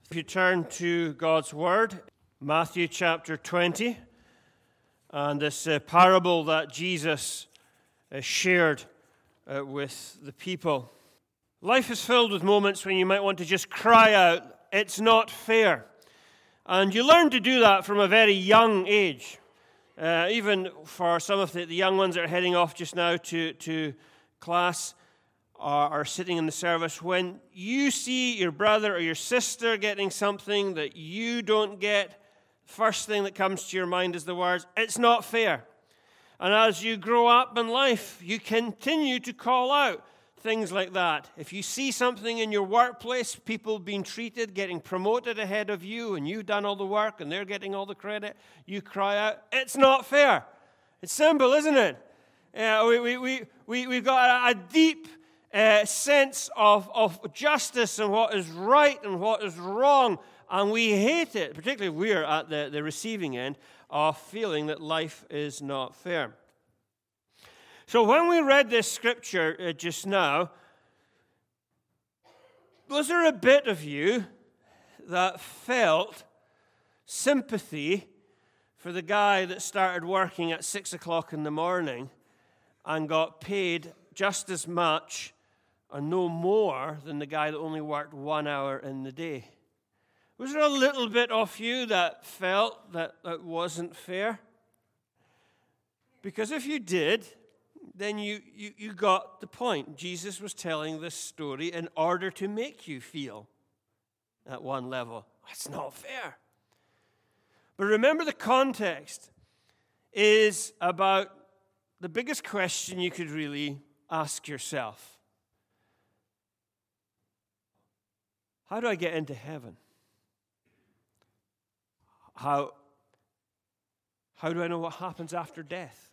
If you turn to God's Word, Matthew chapter 20, and this parable that Jesus shared with the people. Life is filled with moments when you might want to just cry out, "It's not fair." And you learn to do that from a very young age. Even for some of the young ones that are heading off just now to class, are sitting in the service, when you see your brother or your sister getting something that you don't get, first thing that comes to your mind is the words, "It's not fair." And as you grow up in life, you continue to call out things like that. If you see something in your workplace, people being treated, getting promoted ahead of you, and you've done all the work and they're getting all the credit, you cry out, "It's not fair." It's simple, isn't it? We've got a deep sense of justice and what is right and what is wrong, and we hate it, particularly if we're at the receiving end of feeling that life is not fair. So when we read this scripture just now, was there a bit of you that felt sympathy for the guy that started working at 6 o'clock in the morning and got paid just as much and no more than the guy that only worked 1 hour in the day? Was there a little bit of you that felt that it wasn't fair? Because if you did, then you got the point. Jesus was telling this story in order to make you feel at one level, it's not fair. But remember, the context is about the biggest question you could really ask yourself. How do I get into heaven? How do I know what happens after death?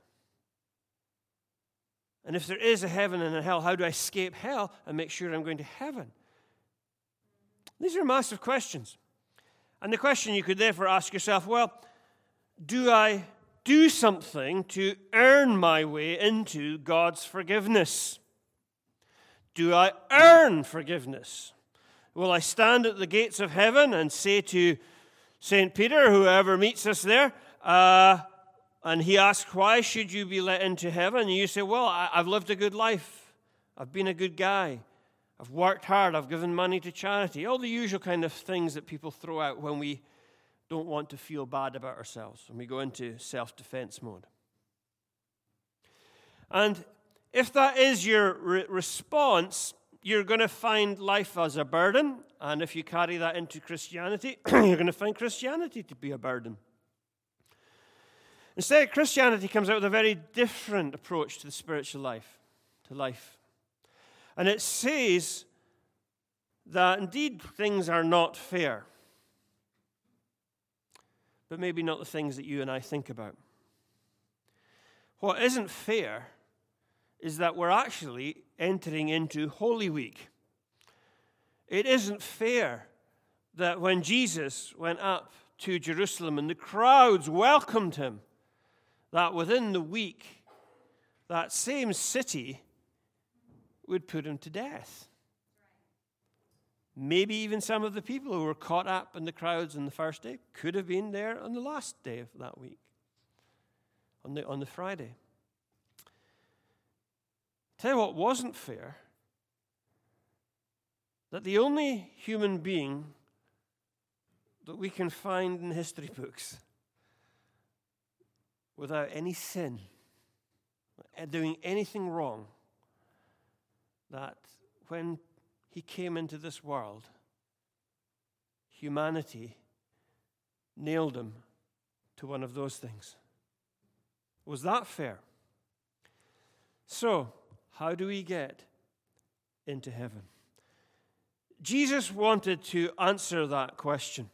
And if there is a heaven and a hell, how do I escape hell and make sure I'm going to heaven? These are massive questions. And the question you could therefore ask yourself, well, do I do something to earn my way into God's forgiveness? Do I earn forgiveness? Will I stand at the gates of heaven and say to St. Peter, whoever meets us there, and he asks, "Why should you be let into heaven?" And you say, "Well, I've lived a good life. I've been a good guy. I've worked hard. I've given money to charity." All the usual kind of things that people throw out when we don't want to feel bad about ourselves, when we go into self-defense mode. And if that is your response, you're going to find life as a burden. And if you carry that into Christianity, you're going to find Christianity to be a burden. Instead, Christianity comes out with a very different approach to the spiritual life, to life. And it says that indeed things are not fair, but maybe not the things that you and I think about. What isn't fair is that we're actually entering into Holy Week. It isn't fair that when Jesus went up to Jerusalem and the crowds welcomed him, that within the week, that same city would put him to death. Maybe even some of the people who were caught up in the crowds on the first day could have been there on the last day of that week, on the Friday. Tell you what wasn't fair, that the only human being that we can find in history books without any sin, doing anything wrong, that when he came into this world, humanity nailed him to one of those things. Was that fair? So, how do we get into heaven? Jesus wanted to answer that question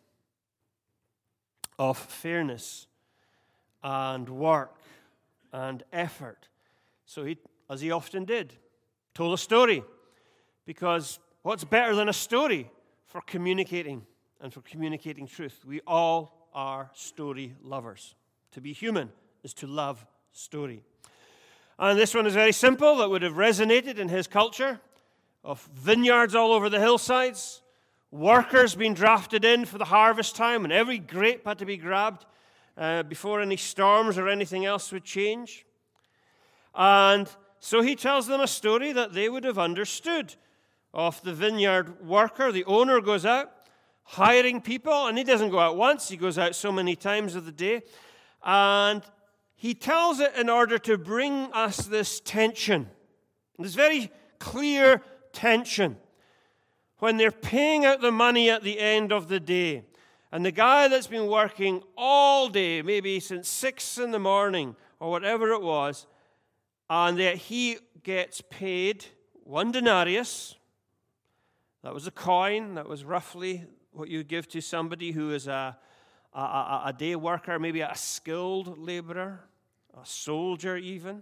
of fairness and work and effort. So he, as he often did, told a story. Because what's better than a story for communicating and for communicating truth? We all are story lovers. To be human is to love story. And this one is very simple. That would have resonated in his culture of vineyards all over the hillsides, workers being drafted in for the harvest time, and every grape had to be grabbed before any storms or anything else would change. And so he tells them a story that they would have understood of the vineyard worker. The owner goes out hiring people, and he doesn't go out once, he goes out so many times of the day. And he tells it in order to bring us this tension, this very clear tension. When they're paying out the money at the end of the day, and the guy that's been working all day, maybe since 6 in the morning or whatever it was, and that he gets paid 1 denarius, that was a coin, that was roughly what you give to somebody who is a day worker, maybe a skilled laborer, a soldier even.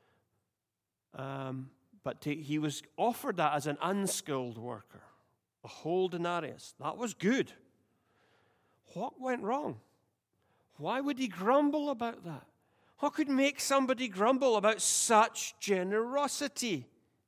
But he was offered that as an unskilled worker, a whole denarius. That was good. What went wrong? Why would he grumble about that? What could make somebody grumble about such generosity?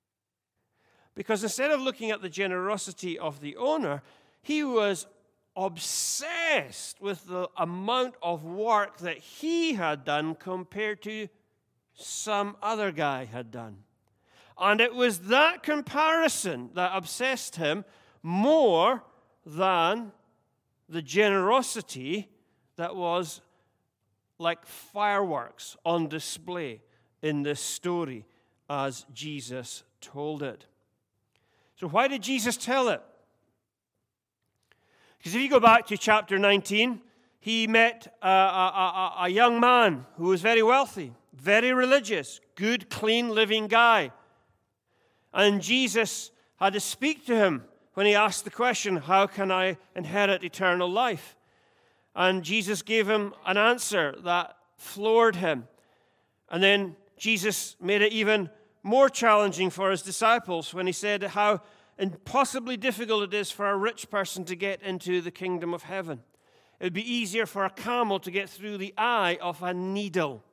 Because instead of looking at the generosity of the owner, he was obsessed with the amount of work that he had done compared to some other guy had done. And it was that comparison that obsessed him more than the generosity that was like fireworks on display in this story as Jesus told it. So why did Jesus tell it? Because if you go back to chapter 19, he met a young man who was very wealthy, very religious, good, clean, living guy. And Jesus had to speak to him when he asked the question, how can I inherit eternal life? And Jesus gave him an answer that floored him. And then Jesus made it even more challenging for his disciples when he said how impossibly difficult it is for a rich person to get into the kingdom of heaven. It would be easier for a camel to get through the eye of a needle.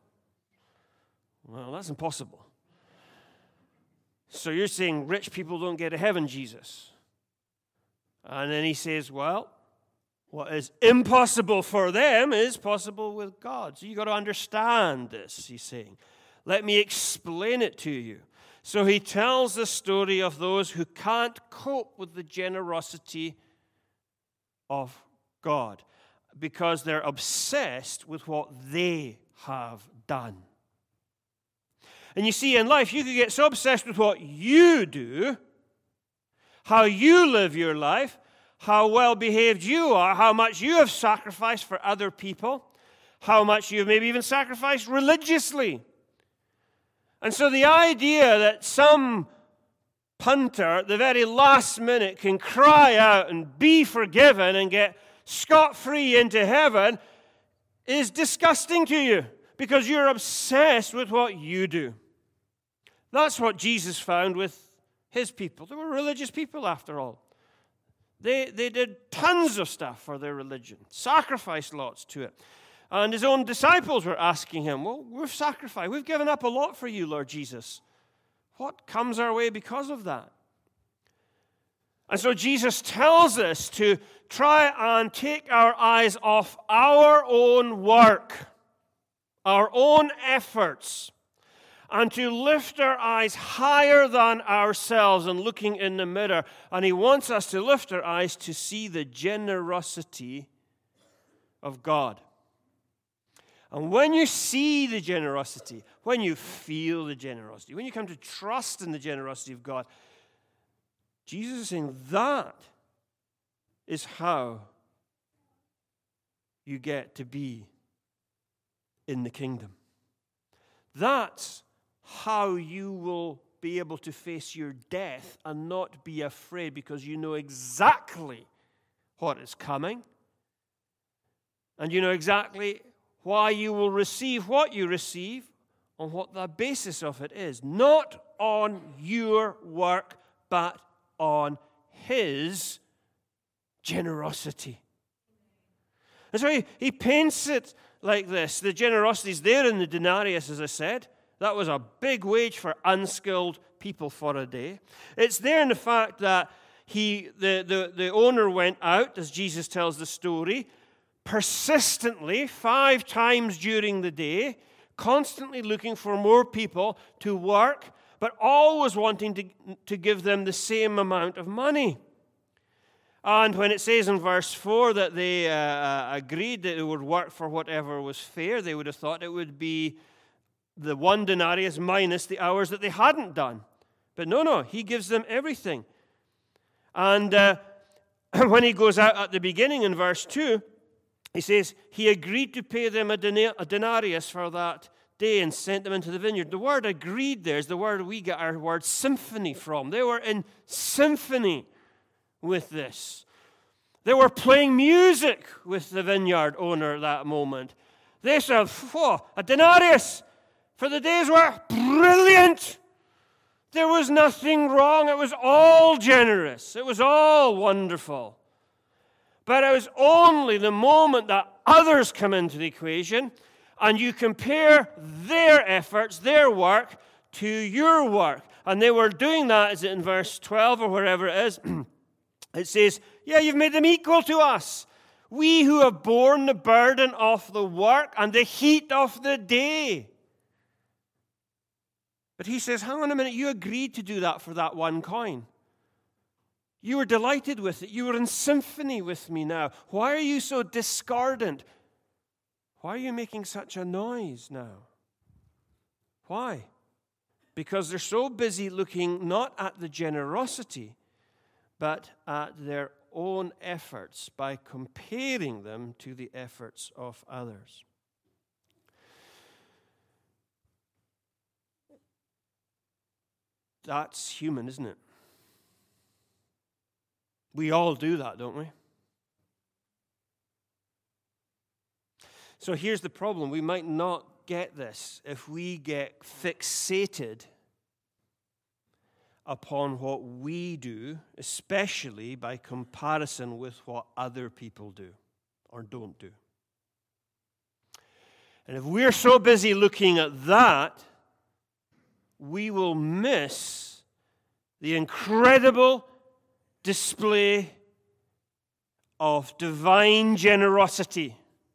Well, that's impossible. So you're saying rich people don't get to heaven, Jesus? And then he says, well, what is impossible for them is possible with God. So you've got to understand this, he's saying. Let me explain it to you. So he tells the story of those who can't cope with the generosity of God because they're obsessed with what they have done. And you see, in life, you can get so obsessed with what you do, how you live your life, how well behaved you are, how much you have sacrificed for other people, how much you've maybe even sacrificed religiously. And so the idea that some punter at the very last minute can cry out and be forgiven and get scot-free into heaven is disgusting to you because you're obsessed with what you do. That's what Jesus found with his people. They were religious people after all. They did tons of stuff for their religion, sacrificed lots to it. And his own disciples were asking him, well, we've sacrificed, we've given up a lot for you, Lord Jesus. What comes our way because of that? And so Jesus tells us to try and take our eyes off our own work, our own efforts, and to lift our eyes higher than ourselves and looking in the mirror. And he wants us to lift our eyes to see the generosity of God. And when you see the generosity, when you feel the generosity, when you come to trust in the generosity of God, Jesus is saying that is how you get to be in the kingdom. That's how you will be able to face your death and not be afraid because you know exactly what is coming. And you know exactly why you will receive what you receive, on what the basis of it is. Not on your work, but on his generosity. And so he paints it like this. The generosity is there in the denarius, as I said. That was a big wage for unskilled people for a day. It's there in the fact that the owner went out, as Jesus tells the story, persistently 5 times during the day, constantly looking for more people to work, but always wanting to give them the same amount of money. And when it says in verse 4 that they agreed that they would work for whatever was fair, they would have thought it would be the 1 denarius minus the hours that they hadn't done. But no, he gives them everything. And when he goes out at the beginning in verse 2, he says, he agreed to pay them a denarius for that day and sent them into the vineyard. The word agreed there is the word we get our word symphony from. They were in symphony with this. They were playing music with the vineyard owner at that moment. They said, a denarius for the day's work. Brilliant. There was nothing wrong. It was all generous. It was all wonderful. But it was only the moment that others come into the equation and you compare their efforts, their work, to your work. And they were doing that, is it in verse 12 or wherever it is? It says, you've made them equal to us. We who have borne the burden of the work and the heat of the day. But he says, hang on a minute, you agreed to do that for that 1 coin. You were delighted with it. You were in symphony with me now. Why are you so discordant? Why are you making such a noise now? Why? Because they're so busy looking not at the generosity, but at their own efforts by comparing them to the efforts of others. That's human, isn't it? We all do that, don't we? So here's the problem. We might not get this if we get fixated upon what we do, especially by comparison with what other people do or don't do. And if we're so busy looking at that, we will miss the incredible display of divine generosity.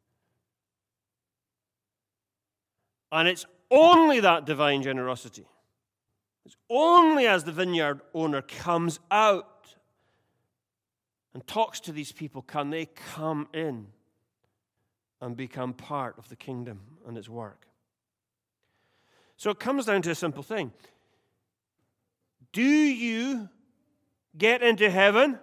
And it's only that divine generosity. It's only as the vineyard owner comes out and talks to these people can they come in and become part of the kingdom and its work. So it comes down to a simple thing. Do you get into heaven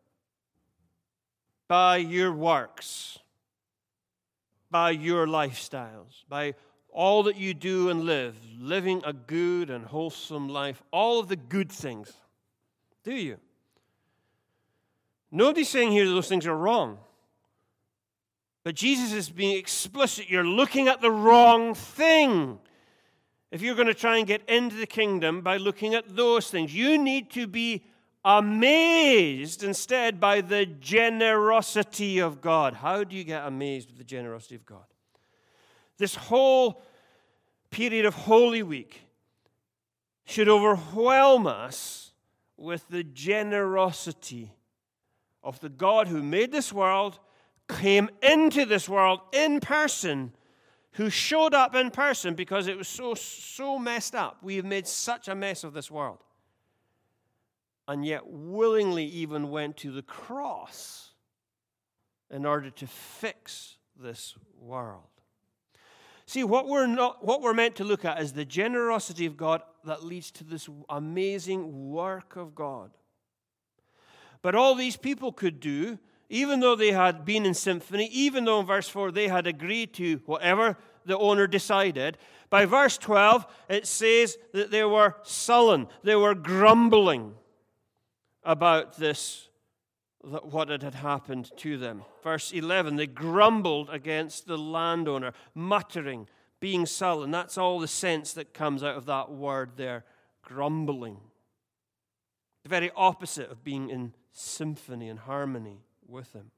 by your works, by your lifestyles, by all that you do and live, living a good and wholesome life, all of the good things? Do you? Nobody's saying here that those things are wrong. But Jesus is being explicit. You're looking at the wrong thing. If you're going to try and get into the kingdom by looking at those things, you need to be amazed instead by the generosity of God. How do you get amazed with the generosity of God? This whole period of Holy Week should overwhelm us with the generosity of the God who made this world, came into this world in person, who showed up in person because it was so messed up. We have made such a mess of this world. And yet willingly even went to the cross in order to fix this world. See, what we're meant to look at is the generosity of God that leads to this amazing work of God. But all these people could do, even though they had been in symphony, even though in verse 4 they had agreed to whatever the owner decided, by verse 12 it says that they were sullen, they were grumbling about this, what had happened to them. Verse 11, they grumbled against the landowner, muttering, being sullen. That's all the sense that comes out of that word there, grumbling. The very opposite of being in symphony and harmony with him.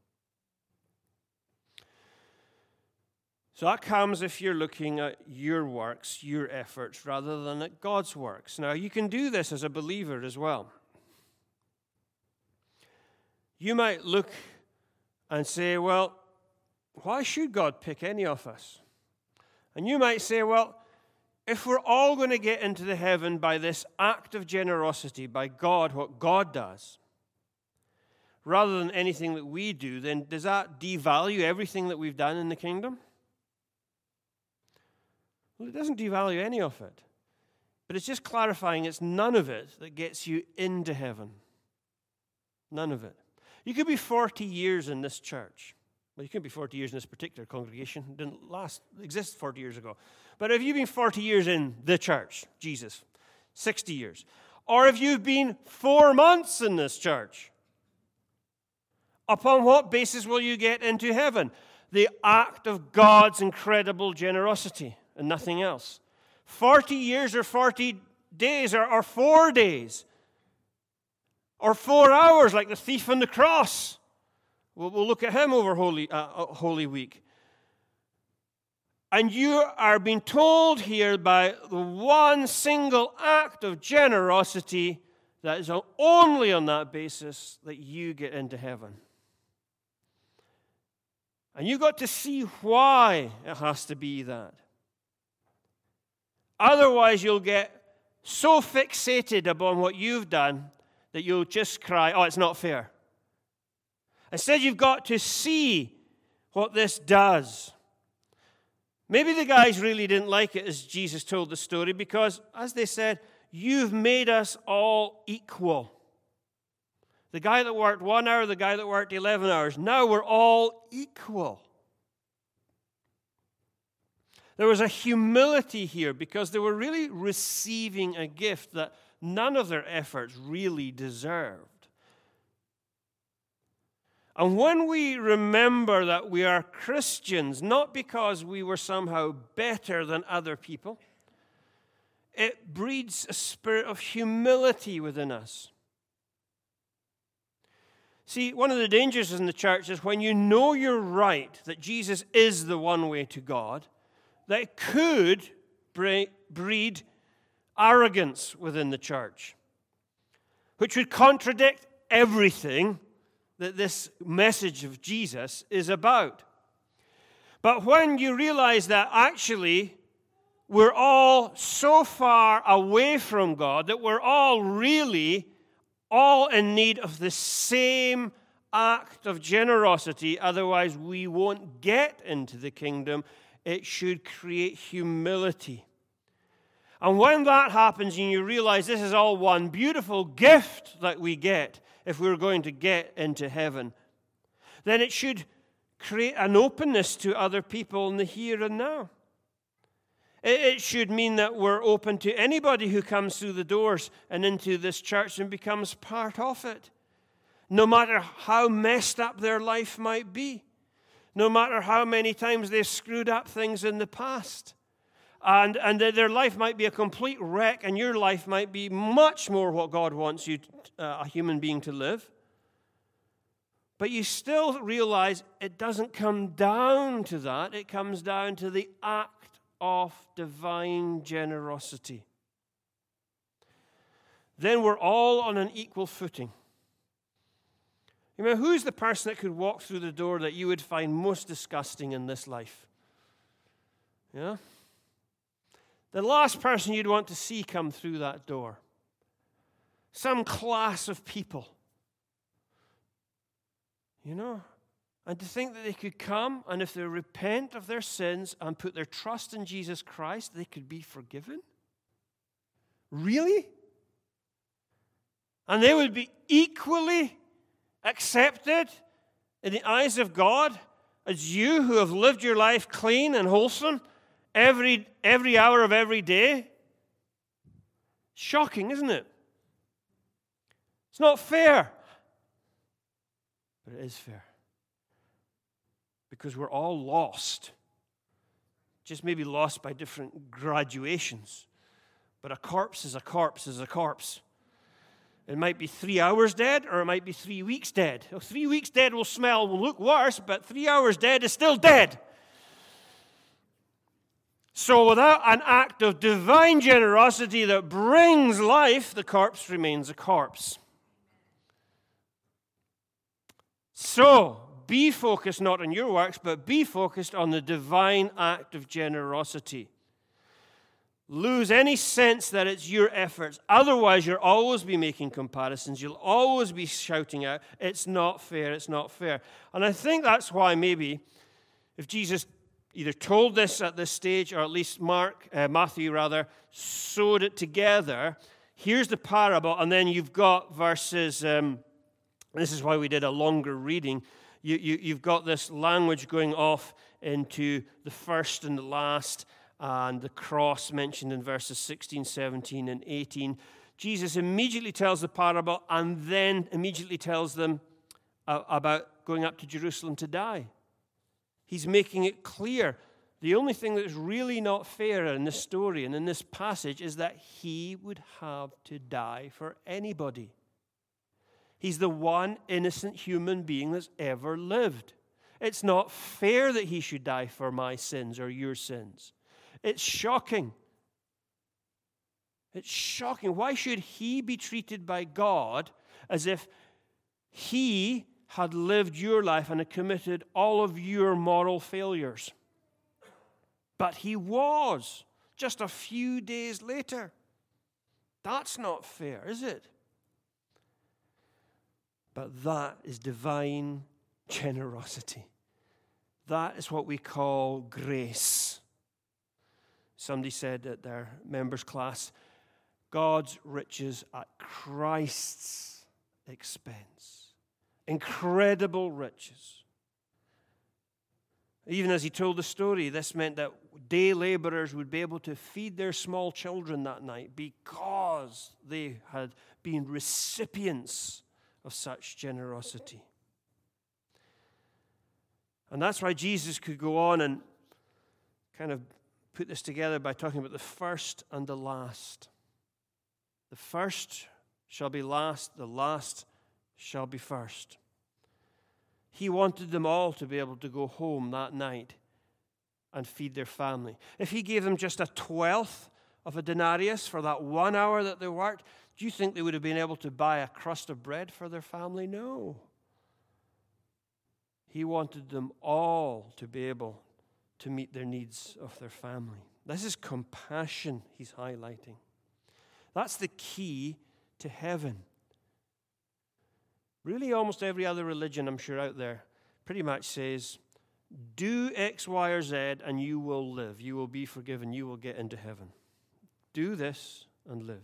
So that comes if you're looking at your works, your efforts, rather than at God's works. Now, you can do this as a believer as well. You might look and say, well, why should God pick any of us? And you might say, well, if we're all going to get into the heaven by this act of generosity, by God, what God does, rather than anything that we do, then does that devalue everything that we've done in the kingdom? Well, it doesn't devalue any of it. But it's just clarifying it's none of it that gets you into heaven. None of it. You could be 40 years in this church. Well, you couldn't be 40 years in this particular congregation. It didn't exist 40 years ago. But if you've been 40 years in the church, Jesus, 60 years, or if you've been 4 months in this church, upon what basis will you get into heaven? The act of God's incredible generosity and nothing else. 40 years or 40 days or 4 days or 4 hours like the thief on the cross. We'll look at him over Holy Week. And you are being told here by the one single act of generosity that is only on that basis that you get into heaven. And you've got to see why it has to be that. Otherwise, you'll get so fixated upon what you've done that you'll just cry, oh, it's not fair. Instead, you've got to see what this does. Maybe the guys really didn't like it as Jesus told the story because, as they said, you've made us all equal. The guy that worked 1 hour, the guy that worked 11 hours. Now we're all equal. There was a humility here because they were really receiving a gift that none of their efforts really deserved. And when we remember that we are Christians, not because we were somehow better than other people, it breeds a spirit of humility within us. See, one of the dangers in the church is when you know you're right, that Jesus is the one way to God, that it could breed arrogance within the church, which would contradict everything that this message of Jesus is about. But when you realize that actually we're all so far away from God that we're all really all in need of the same act of generosity, otherwise we won't get into the kingdom, it should create humility. And when that happens and you realize this is all one beautiful gift that we get if we're going to get into heaven, then it should create an openness to other people in the here and now. It should mean that we're open to anybody who comes through the doors and into this church and becomes part of it, no matter how messed up their life might be, no matter how many times they've screwed up things in the past. And their life might be a complete wreck, and your life might be much more what God wants you, a human being, to live. But you still realize it doesn't come down to that. It comes down to the act of divine generosity. Then we're all on an equal footing. You know, who's the person that could walk through the door that you would find most disgusting in this life? Yeah? The last person you'd want to see come through that door. Some class of people. You know? And to think that they could come, and if they repent of their sins and put their trust in Jesus Christ, they could be forgiven? Really? And they would be equally accepted in the eyes of God as you who have lived your life clean and wholesome every hour of every day? Shocking, isn't it? It's not fair. But it is fair. Because we're all lost. Just maybe lost by different graduations. But a corpse is a corpse is a corpse. It might be 3 hours dead, or it might be 3 weeks dead. 3 weeks dead will look worse, but 3 hours dead is still dead. So without an act of divine generosity that brings life, the corpse remains a corpse. So, be focused not on your works, but be focused on the divine act of generosity. Lose any sense that it's your efforts. Otherwise, you'll always be making comparisons. You'll always be shouting out, it's not fair, it's not fair. And I think that's why maybe if Jesus either told this at this stage, or at least Matthew sewed it together, here's the parable, and then you've got verses, this is why we did a longer reading, you've got this language going off into the first and the last, and the cross mentioned in verses 16, 17, and 18. Jesus immediately tells the parable and then immediately tells them about going up to Jerusalem to die. He's making it clear. The only thing that's really not fair in this story and in this passage is that he would have to die for anybody. He's the one innocent human being that's ever lived. It's not fair that he should die for my sins or your sins. It's shocking. It's shocking. Why should he be treated by God as if he had lived your life and had committed all of your moral failures? But he was just a few days later. That's not fair, is it? But that is divine generosity. That is what we call grace. Somebody said at their members' class, God's riches at Christ's expense. Incredible riches. Even as he told the story, this meant that day laborers would be able to feed their small children that night because they had been recipients of such generosity. And that's why Jesus could go on and kind of put this together by talking about the first and the last. The first shall be last, the last shall be first. He wanted them all to be able to go home that night and feed their family. If he gave them just a 1/12 of a denarius for that 1 hour that they worked, do you think they would have been able to buy a crust of bread for their family? No. He wanted them all to be able to meet their needs of their family. This is compassion he's highlighting. That's the key to heaven. Really, almost every other religion, I'm sure, out there pretty much says, do X, Y, or Z, and you will live. You will be forgiven. You will get into heaven. Do this and live.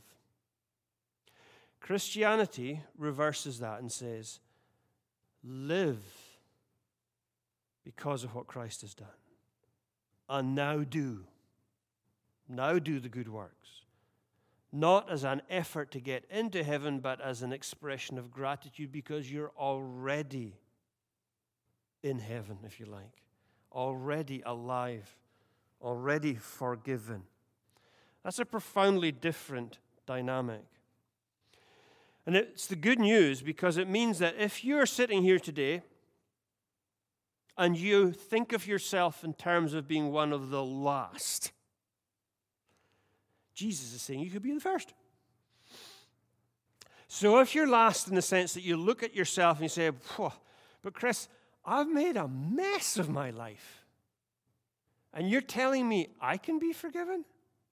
Christianity reverses that and says, live because of what Christ has done. And now do the good works. Not as an effort to get into heaven, but as an expression of gratitude because you're already in heaven, if you like. Already alive. Already forgiven. That's a profoundly different dynamic. And it's the good news because it means that if you're sitting here today and you think of yourself in terms of being one of the last, Jesus is saying you could be the first. So if you're last in the sense that you look at yourself and you say, but Chris, I've made a mess of my life. And you're telling me I can be forgiven?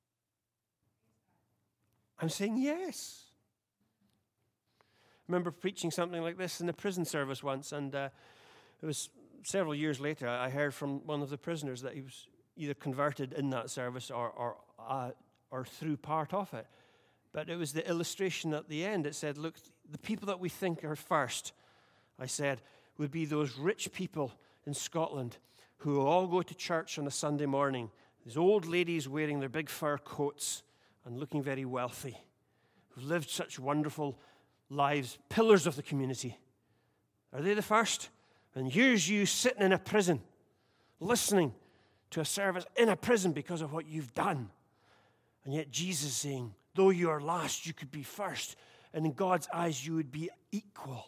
I'm saying yes. I remember preaching something like this in the prison service once, and it was several years later, I heard from one of the prisoners that he was either converted in that service or through part of it. But it was the illustration at the end. It said, look, the people that we think are first, I said, would be those rich people in Scotland who all go to church on a Sunday morning. These old ladies wearing their big fur coats and looking very wealthy, who've lived such wonderful lives, pillars of the community. Are they the first? And here's you sitting in a prison, listening to a service in a prison because of what you've done. And yet Jesus is saying, though you are last, you could be first. And in God's eyes, you would be equal.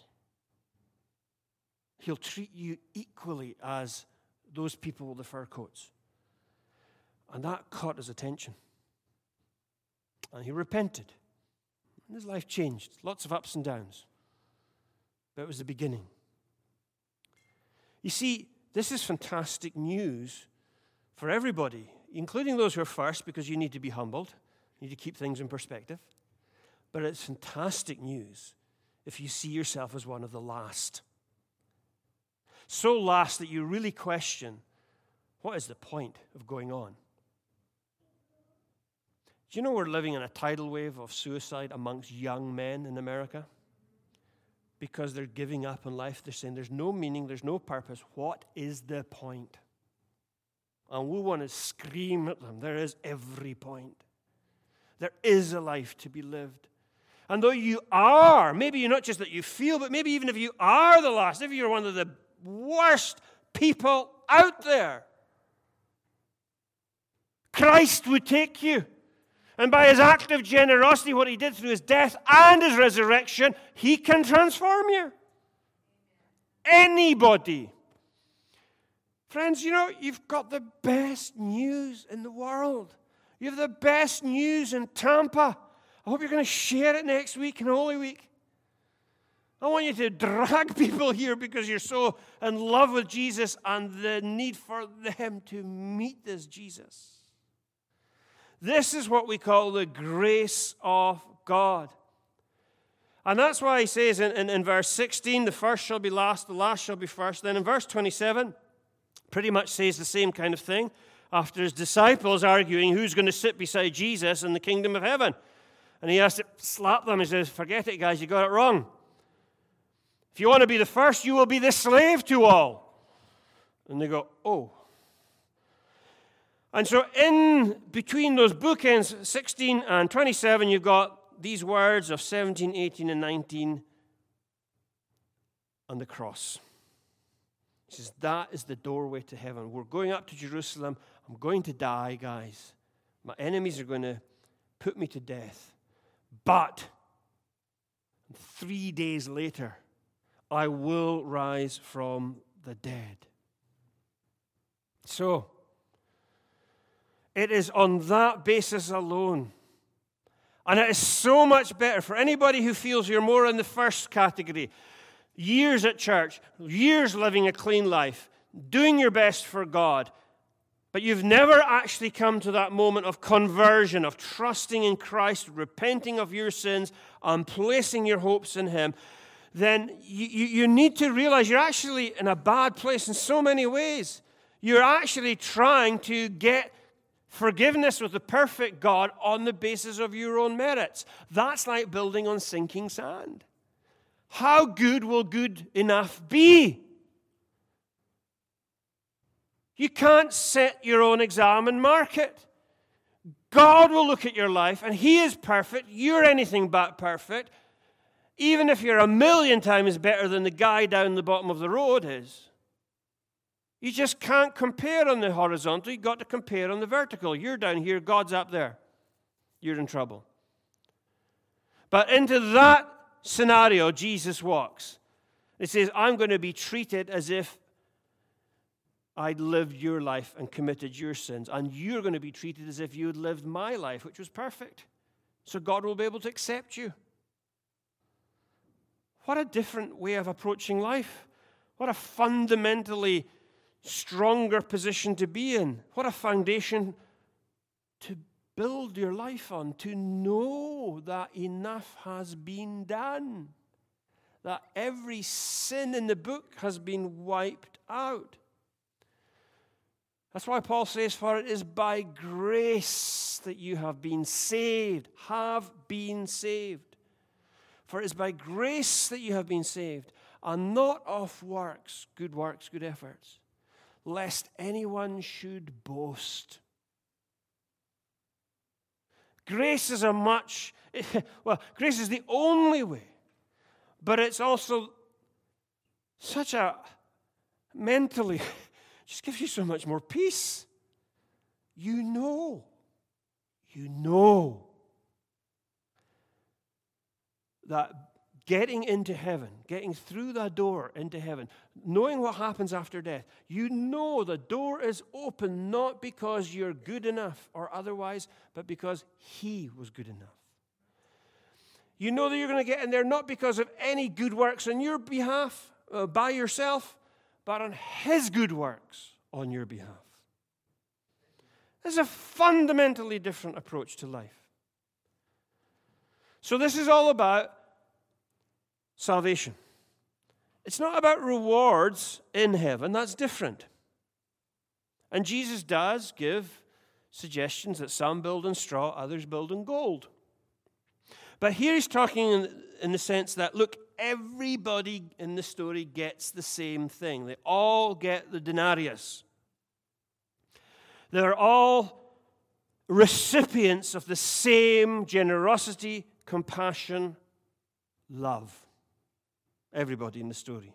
He'll treat you equally as those people with the fur coats. And that caught his attention. And he repented. And his life changed. Lots of ups and downs. But it was the beginning. You see, this is fantastic news for everybody, including those who are first, because you need to be humbled. You need to keep things in perspective. But it's fantastic news if you see yourself as one of the last. So last that you really question, what is the point of going on? Do you know we're living in a tidal wave of suicide amongst young men in America? Because they're giving up on life. They're saying there's no meaning, there's no purpose. What is the point? And we want to scream at them. There is every point. There is a life to be lived. And though you are, maybe you're not just that you feel, but maybe even if you are the last, if you're one of the worst people out there, Christ would take you. And by his act of generosity, what he did through his death and his resurrection, he can transform you. Anybody. Friends, you know, you've got the best news in the world. You have the best news in Tampa. I hope you're going to share it next week in Holy Week. I want you to drag people here because you're so in love with Jesus and the need for them to meet this Jesus. This is what we call the grace of God. And that's why he says in verse 16, the first shall be last, the last shall be first. Then in verse 27, pretty much says the same kind of thing. After his disciples arguing who's going to sit beside Jesus in the kingdom of heaven. And he has to slap them. He says, forget it, guys, you got it wrong. If you want to be the first, you will be the slave to all. And they go, oh. And so in between those bookends, 16 and 27, you've got these words of 17, 18, and 19 on the cross. He says, that is the doorway to heaven. We're going up to Jerusalem. I'm going to die, guys. My enemies are going to put me to death. But 3 days later, I will rise from the dead. So, it is on that basis alone. And it is so much better for anybody who feels you're more in the first category. Years at church, years living a clean life, doing your best for God, but you've never actually come to that moment of conversion, of trusting in Christ, repenting of your sins, and placing your hopes in him, then you need to realize you're actually in a bad place in so many ways. You're actually trying to get forgiveness with the perfect God on the basis of your own merits. That's like building on sinking sand. How good will good enough be? You can't set your own exam and mark it. God will look at your life, and he is perfect. You're anything but perfect. Even if you're 1,000,000 times better than the guy down the bottom of the road is. You just can't compare on the horizontal. You've got to compare on the vertical. You're down here, God's up there. You're in trouble. But into that scenario, Jesus walks. It says, I'm going to be treated as if I'd lived your life and committed your sins. And you're going to be treated as if you had lived my life, which was perfect. So God will be able to accept you. What a different way of approaching life. What a fundamentally stronger position to be in. What a foundation to build your life on, to know that enough has been done, that every sin in the book has been wiped out. That's why Paul says, for it is by grace that you have been saved, For it is by grace that you have been saved, and not of works, good efforts, lest anyone should boast. Grace is grace is the only way, but it's also such a mentally, just gives you so much more peace. You know that getting into heaven, getting through that door into heaven, knowing what happens after death, you know the door is open not because you're good enough or otherwise, but because he was good enough. You know that you're going to get in there not because of any good works on your behalf, by yourself, but on his good works on your behalf. This is a fundamentally different approach to life. So this is all about salvation. It's not about rewards in heaven. That's different. And Jesus does give suggestions that some build in straw, others build in gold. But here he's talking in the sense that, look, everybody in the story gets the same thing. They all get the denarius. They're all recipients of the same generosity, compassion, love. Everybody in the story.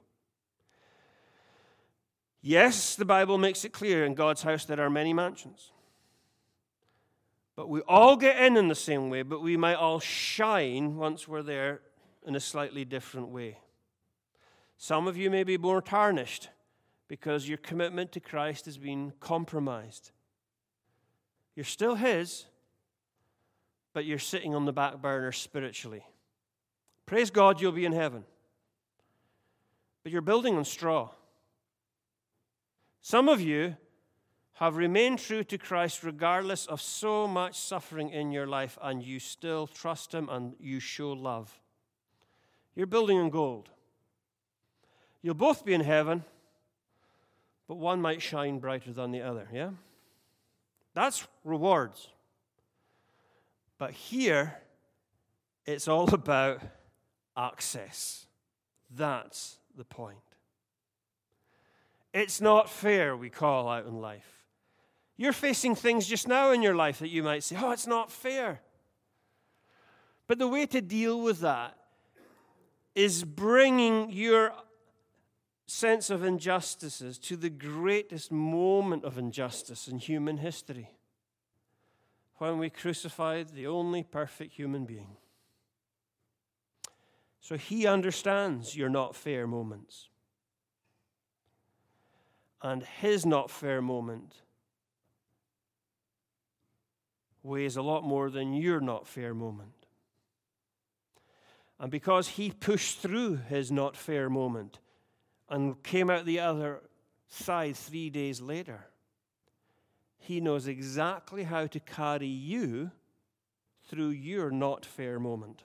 Yes, the Bible makes it clear in God's house there are many mansions. But we all get in the same way, but we might all shine once we're there in a slightly different way. Some of you may be more tarnished because your commitment to Christ has been compromised. You're still His, but you're sitting on the back burner spiritually. Praise God, you'll be in heaven. But you're building on straw. Some of you have remained true to Christ regardless of so much suffering in your life, and you still trust Him and you show love. You're building on gold. You'll both be in heaven, but one might shine brighter than the other, yeah? That's rewards. But here, it's all about access. That's the point. It's not fair, we call out in life. You're facing things just now in your life that you might say, oh, it's not fair. But the way to deal with that is bringing your sense of injustices to the greatest moment of injustice in human history, when we crucified the only perfect human being. So He understands your not fair moments. And His not fair moment weighs a lot more than your not fair moment. And because He pushed through His not fair moment and came out the other side 3 days later, He knows exactly how to carry you through your not fair moment,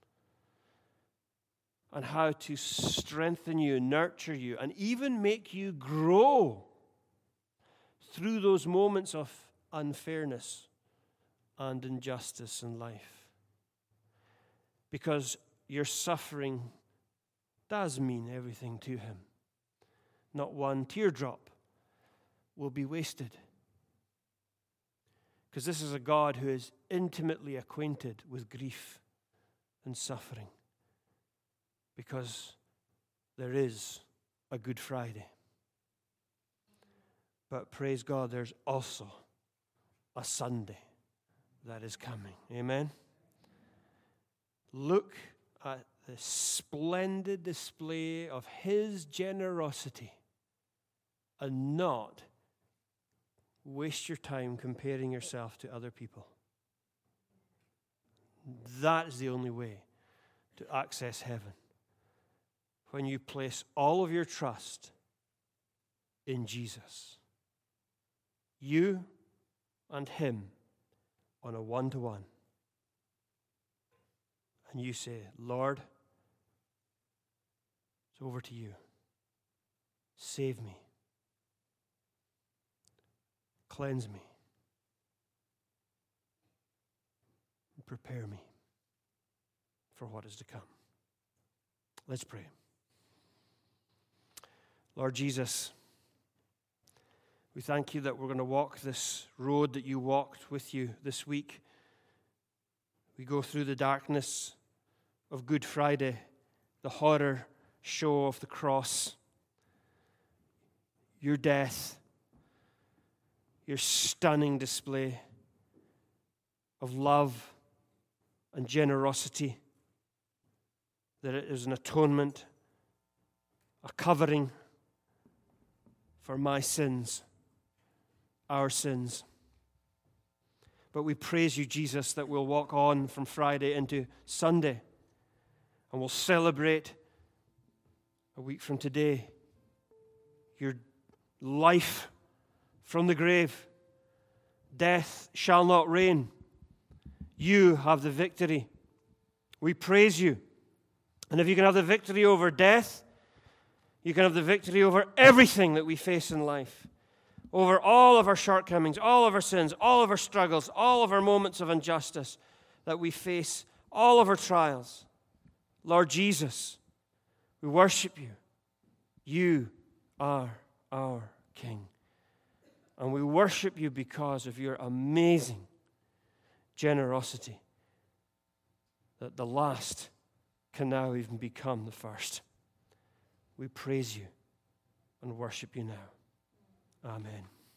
and how to strengthen you, nurture you, and even make you grow through those moments of unfairness and injustice in life. Because your suffering does mean everything to Him. Not one teardrop will be wasted. Because this is a God who is intimately acquainted with grief and suffering. Because there is a Good Friday. But praise God, there's also a Sunday that is coming. Amen? Look at the splendid display of His generosity and not waste your time comparing yourself to other people. That is the only way to access heaven. When you place all of your trust in Jesus. You and Him on a one-to-one. And you say, Lord, it's over to you. Save me. Cleanse me. And prepare me for what is to come. Let's pray. Lord Jesus, we thank You that we're going to walk this road that You walked with You this week. We go through the darkness of Good Friday, the horror show of the cross, Your death, Your stunning display of love and generosity, that it is an atonement, a covering for my sins, our sins. But we praise You, Jesus, that we'll walk on from Friday into Sunday, and we'll celebrate a week from today your life from the grave. Death shall not reign. You have the victory. We praise you. And if you can have the victory over death, you can have the victory over everything that we face in life, over all of our shortcomings, all of our sins, all of our struggles, all of our moments of injustice that we face, all of our trials. Lord Jesus, we worship you. You are our King. And we worship you because of your amazing generosity, that the last can now even become the first. We praise you and worship you now. Amen.